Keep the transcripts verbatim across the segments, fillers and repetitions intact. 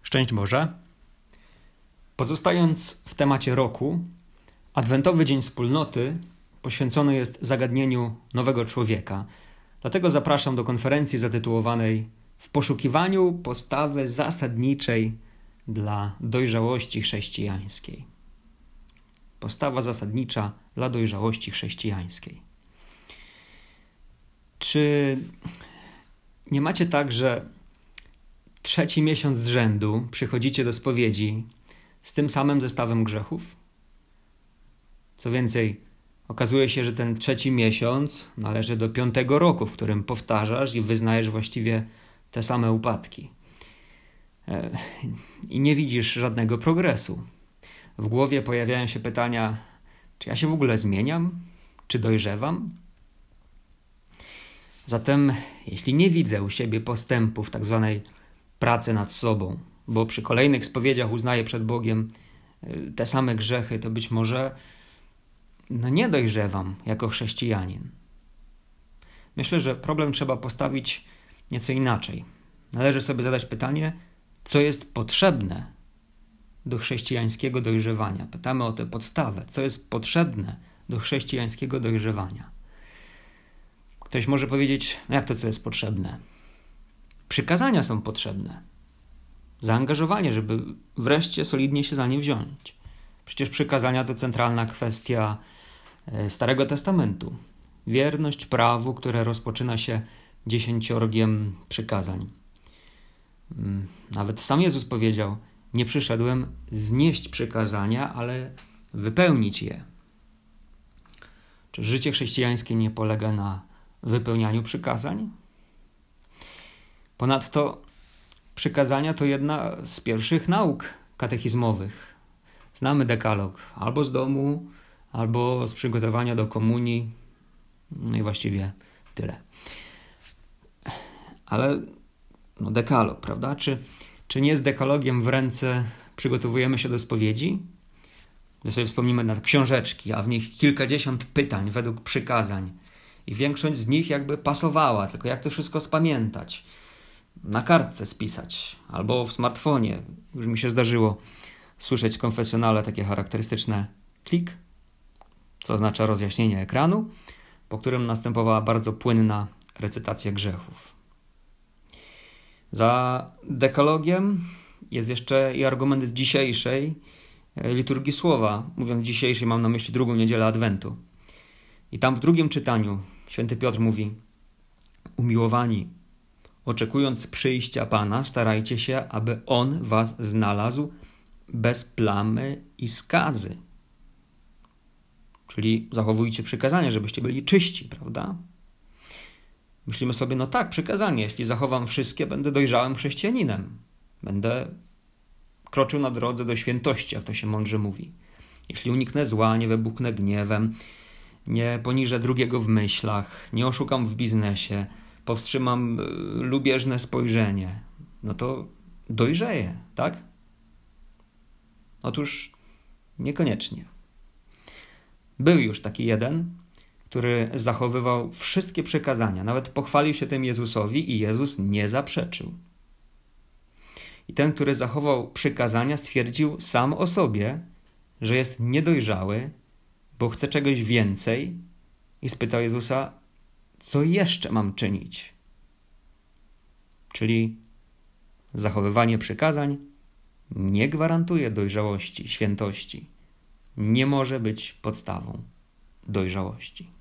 Szczęść Boże. Pozostając w temacie roku, Adwentowy Dzień Wspólnoty poświęcony jest zagadnieniu nowego człowieka. Dlatego zapraszam do konferencji zatytułowanej W poszukiwaniu postawy zasadniczej dla dojrzałości chrześcijańskiej. Postawa zasadnicza dla dojrzałości chrześcijańskiej. Czy nie macie tak, że trzeci miesiąc z rzędu przychodzicie do spowiedzi z tym samym zestawem grzechów? Co więcej, okazuje się, że ten trzeci miesiąc należy do piątego roku, w którym powtarzasz i wyznajesz właściwie te same upadki. I nie widzisz żadnego progresu. W głowie pojawiają się pytania, czy ja się w ogóle zmieniam? Czy dojrzewam? Zatem, jeśli nie widzę u siebie postępu w tak zwanej pracy nad sobą, bo przy kolejnych spowiedziach uznaję przed Bogiem te same grzechy, to być może no nie dojrzewam jako chrześcijanin. Myślę, że problem trzeba postawić nieco inaczej. Należy sobie zadać pytanie, co jest potrzebne do chrześcijańskiego dojrzewania. Pytamy o tę podstawę, co jest potrzebne do chrześcijańskiego dojrzewania. Ktoś może powiedzieć, no jak to, co jest potrzebne? Przykazania są potrzebne. Zaangażowanie, żeby wreszcie solidnie się za nie wziąć. Przecież przykazania to centralna kwestia Starego Testamentu. Wierność prawu, które rozpoczyna się dziesięciorgiem przykazań. Nawet sam Jezus powiedział, nie przyszedłem znieść przykazania, ale wypełnić je. Czy życie chrześcijańskie nie polega na wypełnianiu przykazań? Ponadto przykazania to jedna z pierwszych nauk katechizmowych. Znamy dekalog albo z domu, albo z przygotowania do komunii. No i właściwie tyle. Ale no dekalog, prawda? Czy, czy nie z dekalogiem w ręce przygotowujemy się do spowiedzi? My sobie wspomnimy na książeczki, a w nich kilkadziesiąt pytań według przykazań. I większość z nich jakby pasowała, tylko jak to wszystko spamiętać? Na kartce spisać, albo w smartfonie. Już mi się zdarzyło słyszeć w konfesjonale takie charakterystyczne klik, co oznacza rozjaśnienie ekranu, po którym następowała bardzo płynna recytacja grzechów. Za dekalogiem jest jeszcze i argument dzisiejszej liturgii słowa. Mówiąc dzisiejszej, mam na myśli drugą niedzielę Adwentu. I tam w drugim czytaniu święty Piotr mówi: umiłowani, oczekując przyjścia Pana, starajcie się, aby On was znalazł bez plamy i skazy. Czyli zachowujcie przykazania, żebyście byli czyści, prawda? Myślimy sobie, no tak, przykazanie. Jeśli zachowam wszystkie, będę dojrzałym chrześcijaninem. Będę kroczył na drodze do świętości, jak to się mądrze mówi. Jeśli uniknę zła, nie wybuchnę gniewem, nie poniżę drugiego w myślach, nie oszukam w biznesie, powstrzymam lubieżne spojrzenie, no to dojrzeję, tak? Otóż niekoniecznie. Był już taki jeden, który zachowywał wszystkie przykazania, nawet pochwalił się tym Jezusowi i Jezus nie zaprzeczył. I ten, który zachował przykazania, stwierdził sam o sobie, że jest niedojrzały, bo chce czegoś więcej i spytał Jezusa, co jeszcze mam czynić? Czyli zachowywanie przykazań nie gwarantuje dojrzałości, świętości. Nie może być podstawą dojrzałości.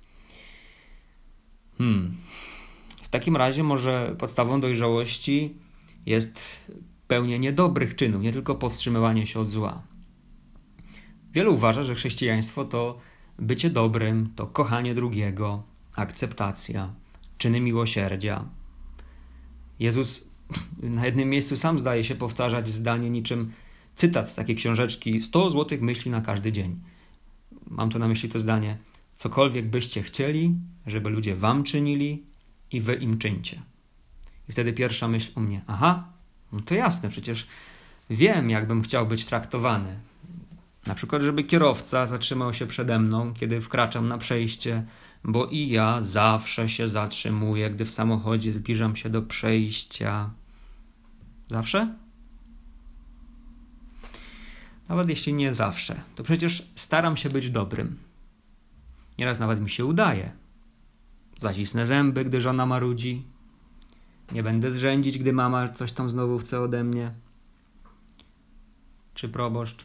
Hmm. W takim razie może podstawą dojrzałości jest pełnienie dobrych czynów, nie tylko powstrzymywanie się od zła. Wielu uważa, że chrześcijaństwo to bycie dobrym, to kochanie drugiego, akceptacja, czyny miłosierdzia. Jezus na jednym miejscu sam zdaje się powtarzać zdanie niczym cytat z takiej książeczki sto złotych myśli na każdy dzień. Mam tu na myśli to zdanie: cokolwiek byście chcieli, żeby ludzie wam czynili i wy im czyńcie. I wtedy pierwsza myśl u mnie: aha, no to jasne, przecież wiem, jakbym chciał być traktowany. Na przykład, żeby kierowca zatrzymał się przede mną, kiedy wkraczam na przejście, bo i ja zawsze się zatrzymuję, gdy w samochodzie zbliżam się do przejścia. Zawsze? Nawet jeśli nie zawsze, to przecież staram się być dobrym. Nieraz nawet mi się udaje. Zacisnę zęby, gdy żona marudzi. Nie będę zrzędzić, gdy mama coś tam znowu chce ode mnie. Czy proboszcz.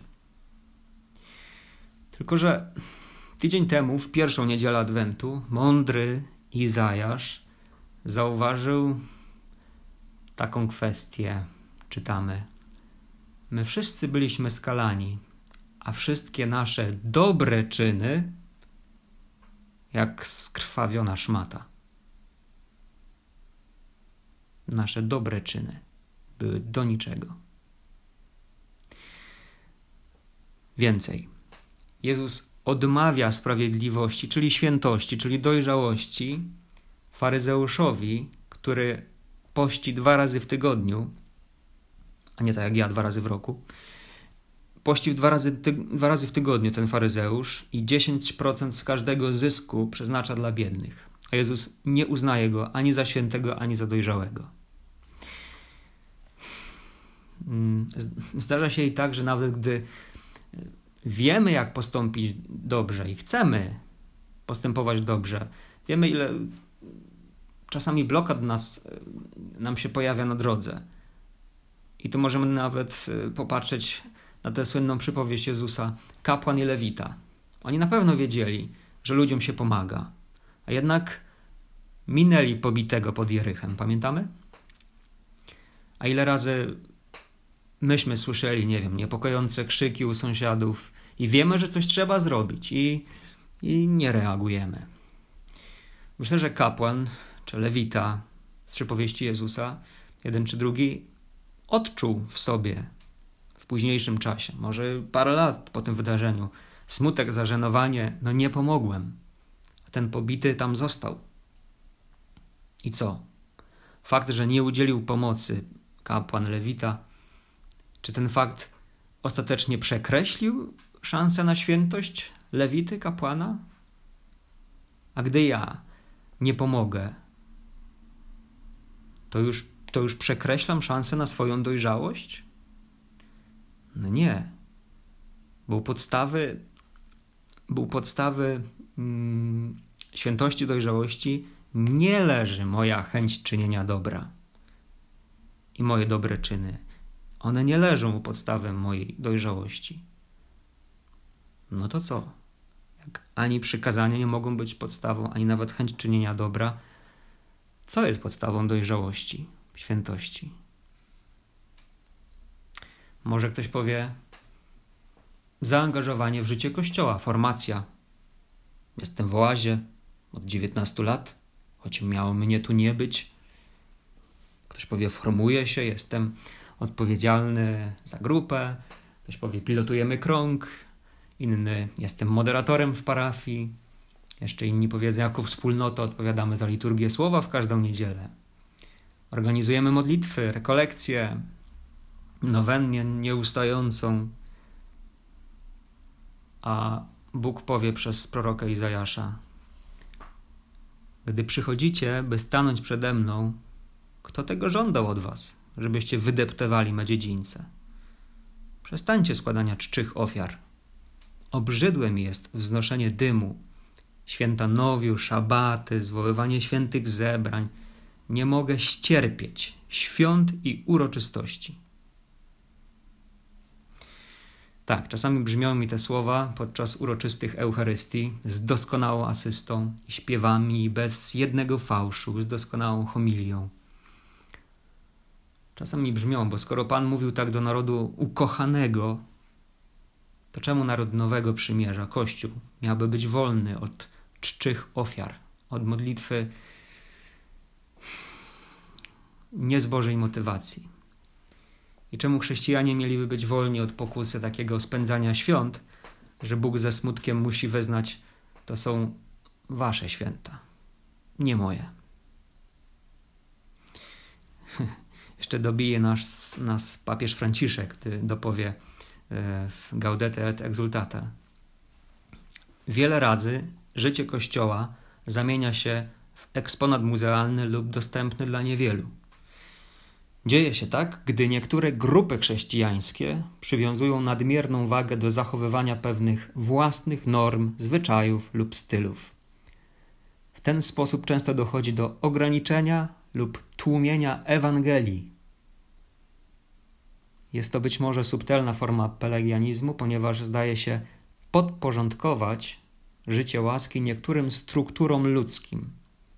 Tylko że tydzień temu, w pierwszą niedzielę Adwentu, mądry Izajasz zauważył taką kwestię. Czytamy. My wszyscy byliśmy skalani, a wszystkie nasze dobre czyny jak skrwawiona szmata. Nasze dobre czyny były do niczego. Więcej. Jezus odmawia sprawiedliwości, czyli świętości, czyli dojrzałości faryzeuszowi, który pości dwa razy w tygodniu, a nie tak jak ja dwa razy w roku. Pości dwa razy, ty, dwa razy w tygodniu ten faryzeusz i dziesięć procent z każdego zysku przeznacza dla biednych. A Jezus nie uznaje go ani za świętego, ani za dojrzałego. Zdarza się i tak, że nawet gdy wiemy, jak postąpić dobrze i chcemy postępować dobrze, wiemy, ile czasami blokad nas, nam się pojawia na drodze. I tu możemy nawet popatrzeć na tę słynną przypowieść Jezusa, kapłan i lewita. Oni na pewno wiedzieli, że ludziom się pomaga, a jednak minęli pobitego pod Jerychem. Pamiętamy? A ile razy myśmy słyszeli, nie wiem, niepokojące krzyki u sąsiadów i wiemy, że coś trzeba zrobić i, i nie reagujemy. Myślę, że kapłan czy lewita z przypowieści Jezusa, jeden czy drugi, odczuł w sobie w późniejszym czasie, może parę lat po tym wydarzeniu, smutek, zażenowanie, no nie pomogłem. A ten pobity tam został. I co? Fakt, że nie udzielił pomocy kapłan, lewita, czy ten fakt ostatecznie przekreślił szansę na świętość lewity, kapłana? A gdy ja nie pomogę, to już, to już przekreślam szansę na swoją dojrzałość? No nie. Bo u podstawy, bo u podstawy mm, świętości, dojrzałości nie leży moja chęć czynienia dobra i moje dobre czyny. One nie leżą u podstawy mojej dojrzałości. No to co? Jak ani przykazania nie mogą być podstawą, ani nawet chęć czynienia dobra, co jest podstawą dojrzałości, świętości? Może ktoś powie, zaangażowanie w życie Kościoła, formacja. Jestem w oazie od dziewiętnastu lat, choć miało mnie tu nie być. Ktoś powie, formuję się, jestem odpowiedzialny za grupę. Ktoś powie, pilotujemy krąg. Inny, jestem moderatorem w parafii. Jeszcze inni powiedzą, jako wspólnota odpowiadamy za liturgię słowa w każdą niedzielę. Organizujemy modlitwy, rekolekcje, nowennie nieustającą. A Bóg powie przez proroka Izajasza: gdy przychodzicie, by stanąć przede mną, kto tego żądał od was, żebyście wydeptywali me dziedzińce? Przestańcie składania czczych ofiar. Obrzydłe mi jest wznoszenie dymu, święta nowiu, szabaty, zwoływanie świętych zebrań. Nie mogę ścierpieć świąt i uroczystości. Tak, czasami brzmią mi te słowa podczas uroczystych Eucharystii z doskonałą asystą i śpiewami i bez jednego fałszu, z doskonałą homilią. Czasami brzmią, bo skoro Pan mówił tak do narodu ukochanego, to czemu naród Nowego Przymierza, Kościół, miałby być wolny od czczych ofiar, od modlitwy nie z Bożej motywacji? I czemu chrześcijanie mieliby być wolni od pokusy takiego spędzania świąt, że Bóg ze smutkiem musi wyznać, to są wasze święta, nie moje. Jeszcze dobije nas, nas papież Franciszek, gdy dopowie w Gaudete et Exsultate. Wiele razy życie Kościoła zamienia się w eksponat muzealny lub dostępny dla niewielu. Dzieje się tak, gdy niektóre grupy chrześcijańskie przywiązują nadmierną wagę do zachowywania pewnych własnych norm, zwyczajów lub stylów. W ten sposób często dochodzi do ograniczenia lub tłumienia Ewangelii. Jest to być może subtelna forma pelagianizmu, ponieważ zdaje się podporządkować życie łaski niektórym strukturom ludzkim.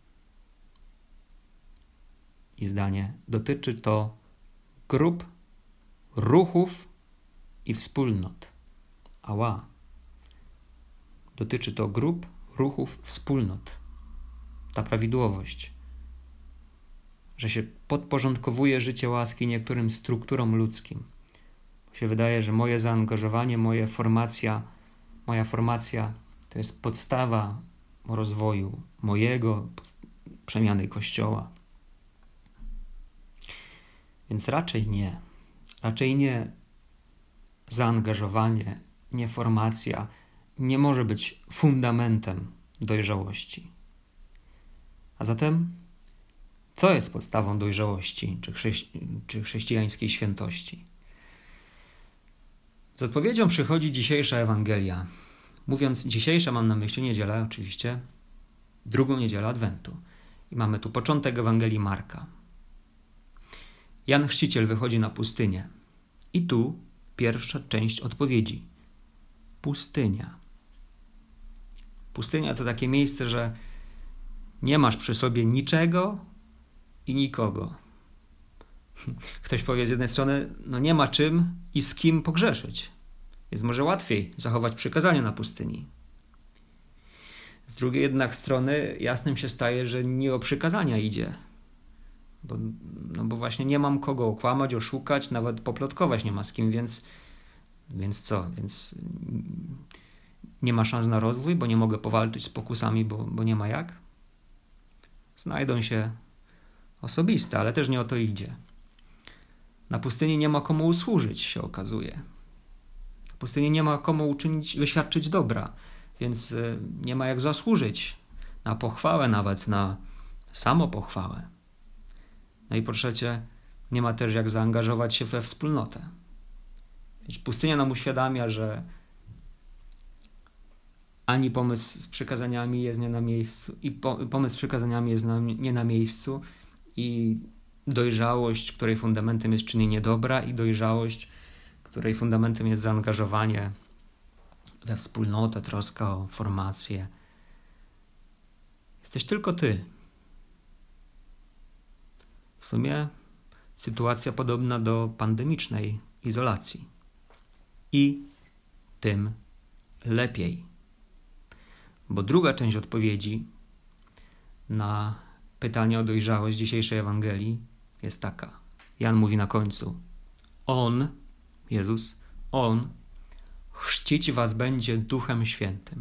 I zdanie: dotyczy to grup, ruchów i wspólnot. Ała. Dotyczy to grup, ruchów, wspólnot. Ta prawidłowość, że się podporządkowuje życie łaski niektórym strukturom ludzkim. Bo się wydaje, że moje zaangażowanie, moja formacja, moja formacja to jest podstawa rozwoju mojego, przemiany Kościoła. Więc raczej nie. Raczej nie zaangażowanie, nie formacja nie może być fundamentem dojrzałości. A zatem co jest podstawą dojrzałości czy, chrześci- czy chrześcijańskiej świętości? Z odpowiedzią przychodzi dzisiejsza Ewangelia. Mówiąc dzisiejsza, mam na myśli niedzielę oczywiście, drugą niedzielę Adwentu. I mamy tu początek Ewangelii Marka. Jan Chrzciciel wychodzi na pustynię. I tu pierwsza część odpowiedzi. Pustynia. Pustynia to takie miejsce, że nie masz przy sobie niczego i nikogo. Ktoś powie z jednej strony, no nie ma czym i z kim pogrzeszyć. Jest może łatwiej zachować przykazania na pustyni. Z drugiej jednak strony jasnym się staje, że nie o przykazania idzie. Bo, no bo właśnie nie mam kogo okłamać, oszukać, nawet poplotkować nie ma z kim, więc, więc co? Więc nie ma szans na rozwój, bo nie mogę powalczyć z pokusami, bo, bo nie ma jak? Znajdą się osobiste, ale też nie o to idzie. Na pustyni nie ma komu usłużyć, się okazuje. Na pustyni nie ma komu uczynić, wyświadczyć dobra, więc nie ma jak zasłużyć na pochwałę, nawet na samopochwałę. No i po trzecie, nie ma też jak zaangażować się we wspólnotę. Więc pustynia nam uświadamia, że ani pomysł z przykazaniami jest nie na miejscu, i po, pomysł z przykazaniami jest na, nie na miejscu, i dojrzałość, której fundamentem jest czynienie dobra, i dojrzałość, której fundamentem jest zaangażowanie we wspólnotę, troska o formację. Jesteś tylko ty. W sumie sytuacja podobna do pandemicznej izolacji. I tym lepiej. Bo druga część odpowiedzi na pytanie o dojrzałość dzisiejszej Ewangelii jest taka. Jan mówi na końcu: On, Jezus, On chrzcić was będzie Duchem Świętym.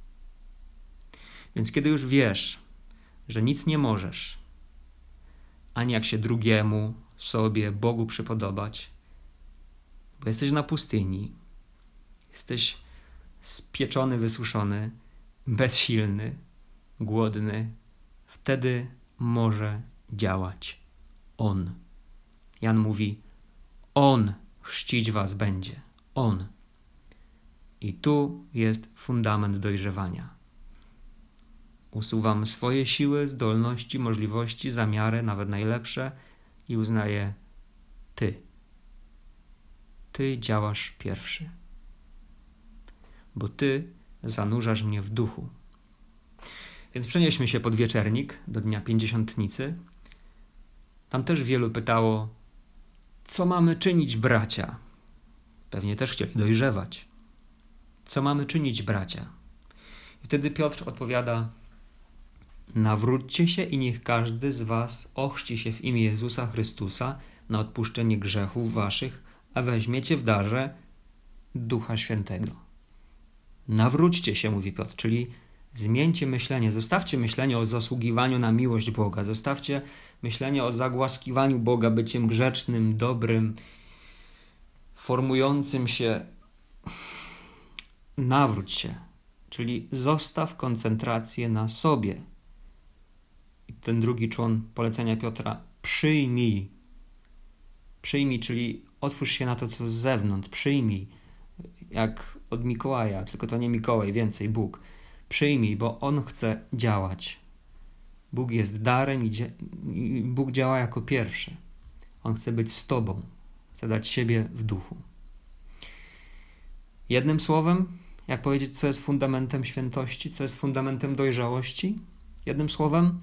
Więc kiedy już wiesz, że nic nie możesz, ani jak się drugiemu, sobie, Bogu przypodobać, bo jesteś na pustyni, jesteś spieczony, wysuszony, bezsilny, głodny, wtedy może działać On. Jan mówi: On chrzcić was będzie. On. I tu jest fundament dojrzewania. Usuwam swoje siły, zdolności, możliwości, zamiary, nawet najlepsze, i uznaję: Ty. Ty działasz pierwszy. Bo Ty zanurzasz mnie w duchu. Więc przenieśmy się pod wieczernik do dnia pięćdziesiątnicy. Tam też wielu pytało: co mamy czynić, bracia? Pewnie też chcieli dojrzewać. Co mamy czynić, bracia? I wtedy Piotr odpowiada: nawróćcie się i niech każdy z was ochrzci się w imię Jezusa Chrystusa na odpuszczenie grzechów waszych, a weźmiecie w darze Ducha Świętego. Nawróćcie się, mówi Piotr, czyli zmieńcie myślenie, zostawcie myślenie o zasługiwaniu na miłość Boga, zostawcie myślenie o zagłaskiwaniu Boga byciem grzecznym, dobrym, formującym się. Nawróć się, czyli zostaw koncentrację na sobie. I ten drugi człon polecenia Piotra: przyjmij Przyjmij, czyli otwórz się na to, co z zewnątrz. Przyjmij, jak od Mikołaja, tylko to nie Mikołaj, więcej Bóg. Przyjmij, bo On chce działać. Bóg jest darem i, dzia- i Bóg działa jako pierwszy. On chce być z Tobą. Chce dać siebie w duchu. Jednym słowem, jak powiedzieć, co jest fundamentem świętości, co jest fundamentem dojrzałości? Jednym słowem,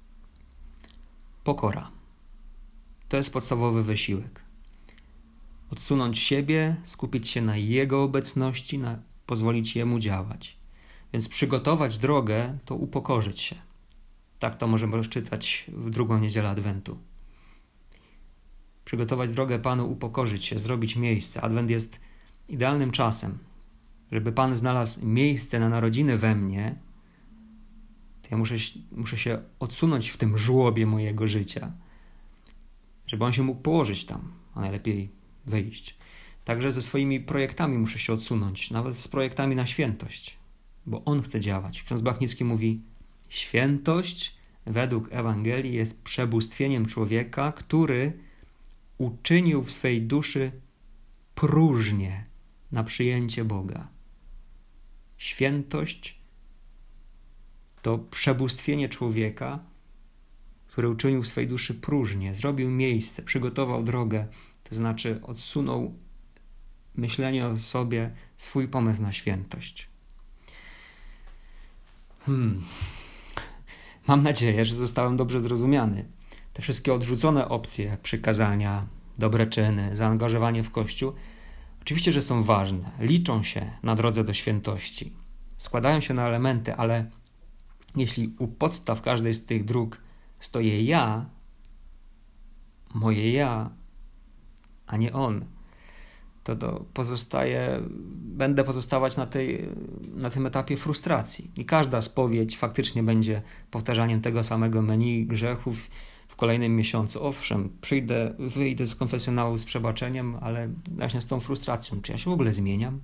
pokora. To jest podstawowy wysiłek. Odsunąć siebie, skupić się na Jego obecności, na, pozwolić Jemu działać. Więc przygotować drogę to upokorzyć się. Tak to możemy rozczytać w drugą niedzielę Adwentu. Przygotować drogę Panu, upokorzyć się, zrobić miejsce. Adwent jest idealnym czasem. Żeby Pan znalazł miejsce na narodziny we mnie, to ja muszę, muszę się odsunąć w tym żłobie mojego życia, żeby On się mógł położyć tam, a najlepiej wyjść. Także ze swoimi projektami muszę się odsunąć, nawet z projektami na świętość, bo On chce działać. Ksiądz Blachnicki mówi, świętość według Ewangelii jest przebóstwieniem człowieka, który uczynił w swej duszy próżnię na przyjęcie Boga. Świętość to przebóstwienie człowieka, który uczynił w swej duszy próżnię, zrobił miejsce, przygotował drogę, to znaczy odsunął myślenie o sobie, swój pomysł na świętość. Hmm. Mam nadzieję, że zostałem dobrze zrozumiany. Te wszystkie odrzucone opcje, przykazania, dobre czyny, zaangażowanie w Kościół, oczywiście, że są ważne, liczą się na drodze do świętości, składają się na elementy, ale jeśli u podstaw każdej z tych dróg stoję ja, moje ja, a nie on, to, to pozostaje, będę pozostawać na, tej, na tym etapie frustracji. I każda spowiedź faktycznie będzie powtarzaniem tego samego menu grzechów w kolejnym miesiącu. Owszem, przyjdę, wyjdę z konfesjonału z przebaczeniem, ale właśnie z tą frustracją. Czy ja się w ogóle zmieniam?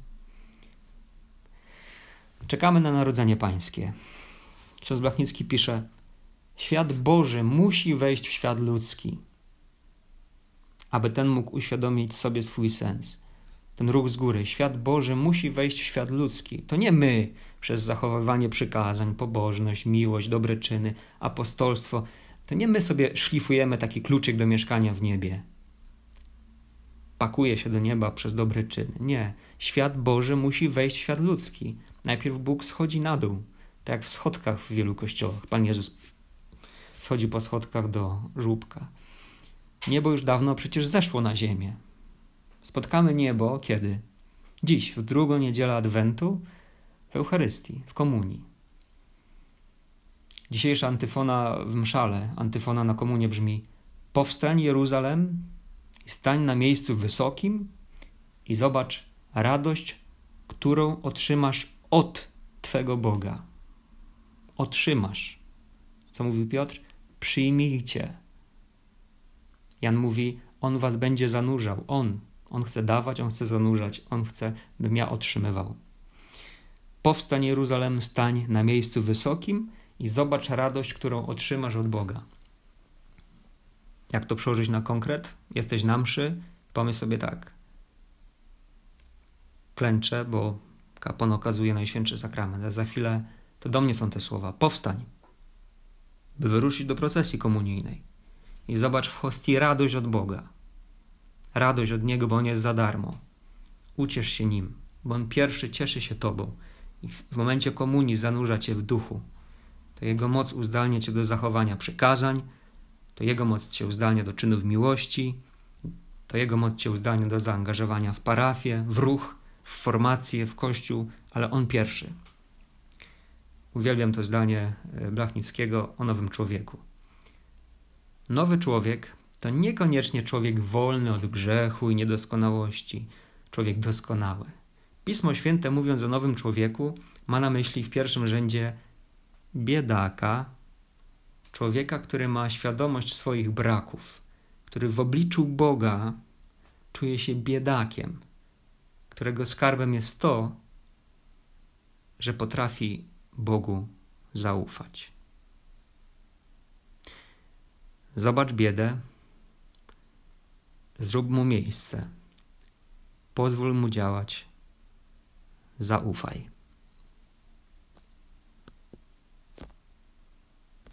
Czekamy na Narodzenie Pańskie. Ksiądz Blachnicki pisze, świat Boży musi wejść w świat ludzki, aby ten mógł uświadomić sobie swój sens. Ten ruch z góry. Świat Boży musi wejść w świat ludzki. To nie my przez zachowywanie przykazań, pobożność, miłość, dobre czyny, apostolstwo. To nie my sobie szlifujemy taki kluczyk do mieszkania w niebie. Pakuje się do nieba przez dobre czyny. Nie. Świat Boży musi wejść w świat ludzki. Najpierw Bóg schodzi na dół. Tak jak w schodkach w wielu kościołach. Pan Jezus schodzi po schodkach do żłóbka. Niebo już dawno przecież zeszło na ziemię. Spotkamy niebo kiedy? Dziś, w drugą niedzielę Adwentu, w Eucharystii, w komunii. Dzisiejsza antyfona w mszale, antyfona na komunię brzmi: powstań Jeruzalem i stań na miejscu wysokim i zobacz radość, którą otrzymasz od Twego Boga. Otrzymasz. Co mówił Piotr? Przyjmijcie. Jan mówi, On was będzie zanurzał. On. On chce dawać, On chce zanurzać. On chce, bym ja otrzymywał. Powstań Jeruzalem, stań na miejscu wysokim i zobacz radość, którą otrzymasz od Boga. Jak to przełożyć na konkret? Jesteś na mszy, pomyśl sobie tak. Klęczę, bo kapłan okazuje Najświętszy Sakrament. A za chwilę to do mnie są te słowa. Powstań, by wyruszyć do procesji komunijnej. I zobacz w hostii radość od Boga. Radość od Niego, bo On jest za darmo. Uciesz się Nim, bo On pierwszy cieszy się Tobą. I w momencie komunii zanurza Cię w duchu. To Jego moc uzdalnia Cię do zachowania przykazań, to Jego moc Cię uzdalnia do czynów miłości, to Jego moc Cię uzdalnia do zaangażowania w parafię, w ruch, w formację, w Kościół, ale On pierwszy. Uwielbiam to zdanie Blachnickiego o nowym człowieku. Nowy człowiek to niekoniecznie człowiek wolny od grzechu i niedoskonałości, człowiek doskonały. Pismo Święte, mówiąc o nowym człowieku, ma na myśli w pierwszym rzędzie biedaka, człowieka, który ma świadomość swoich braków, który w obliczu Boga czuje się biedakiem, którego skarbem jest to, że potrafi Bogu zaufać. Zobacz biedę, Zrób mu miejsce. Pozwól mu działać. Zaufaj.